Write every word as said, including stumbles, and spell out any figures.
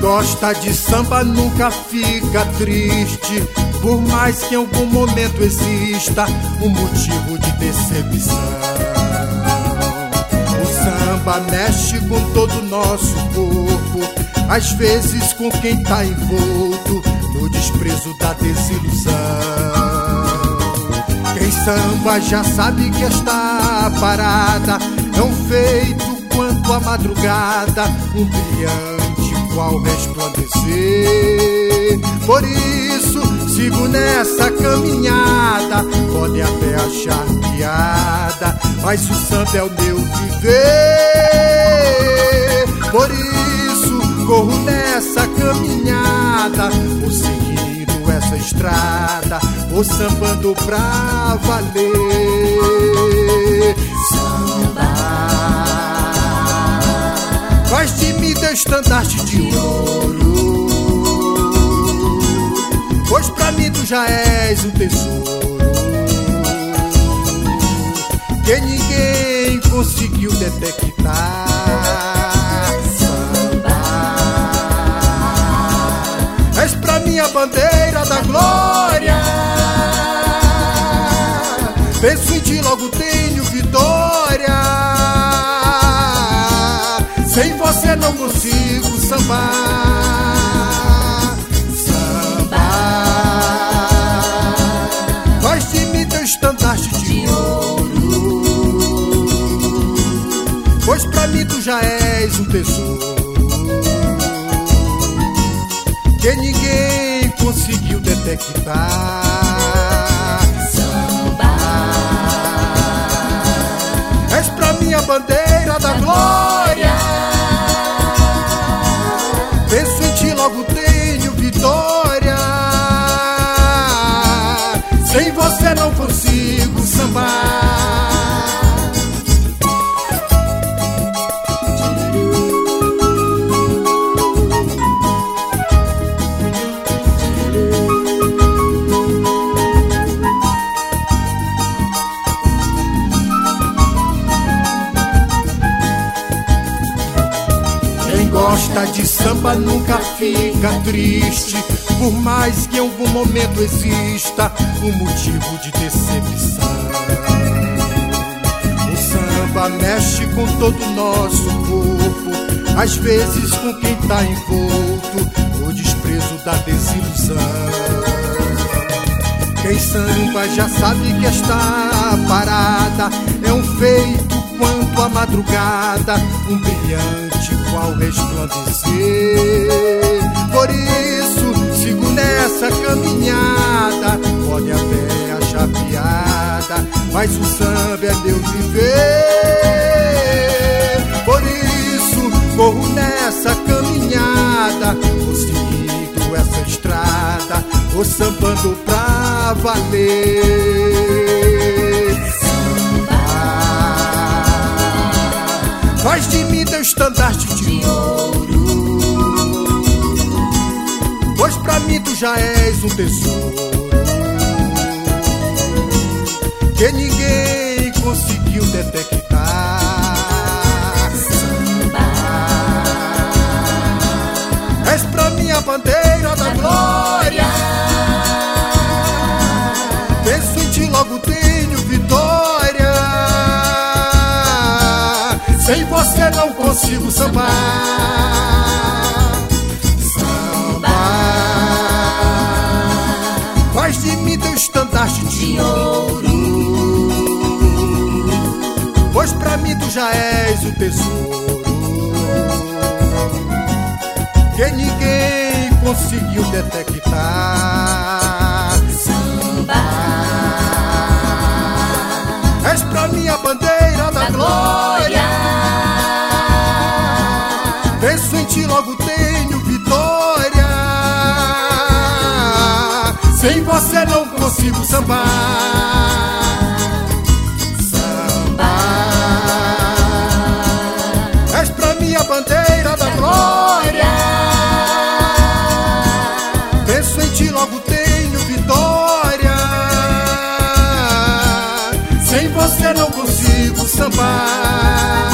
Gosta de samba nunca fica triste, por mais que em algum momento exista um motivo de decepção. O samba mexe com todo o nosso corpo, às vezes com quem tá envolto no desprezo da desilusão. Quem samba já sabe que esta parada é um feito quanto a madrugada, um brilhante qual resplandecer. Por isso sigo nessa caminhada, pode até achar piada, mas o samba é o meu viver. Por isso corro nessa caminhada, vou seguindo essa estrada, vou sambando pra valer. Samba faz de mim teu estandarte de ouro, pois pra mim tu já és um tesouro que ninguém conseguiu detectar. Samba és pra mim a bandeira da glória, penso em ti logo tenho vitória. Sem você não consigo sambar. Samba faz de mim teu estandarte de ouro, pois pra mim tu já és um tesouro que ninguém conseguiu detectar. Samba és pra mim a bandeira da glória, penso em ti logo tenho vitória. Sem você não consigo sambar. Gosta de samba nunca fica triste, por mais que em algum momento exista um motivo de decepção. O samba mexe com todo o nosso corpo, às vezes com quem tá envolto no desprezo da desilusão. Quem samba já sabe que esta parada é um feito quanto a madrugada, um brilhante qual resplandecer. Por isso sigo nessa caminhada, pode até achar piada, mas o samba é meu viver. Por isso corro nessa caminhada, vou seguindo essa estrada, vou sambando pra valer. Faz de mim teu estandarte de ouro, pois pra mim tu já és um tesouro que ninguém conseguiu detectar. Samba és pra mim a bandeira da glória, penso em ti logo tenho vitória. Sem você não consigo sambar. Samba faz de mim teu estandarte de ouro, pois pra mim tu já és o tesouro que ninguém conseguiu detectar. Samba és pra mim a bandeira da glória, penso em ti logo tenho vitória. Sem você não consigo sambar. Samba és pra mim a bandeira da glória, penso em ti logo tenho vitória. Sem você não consigo sambar.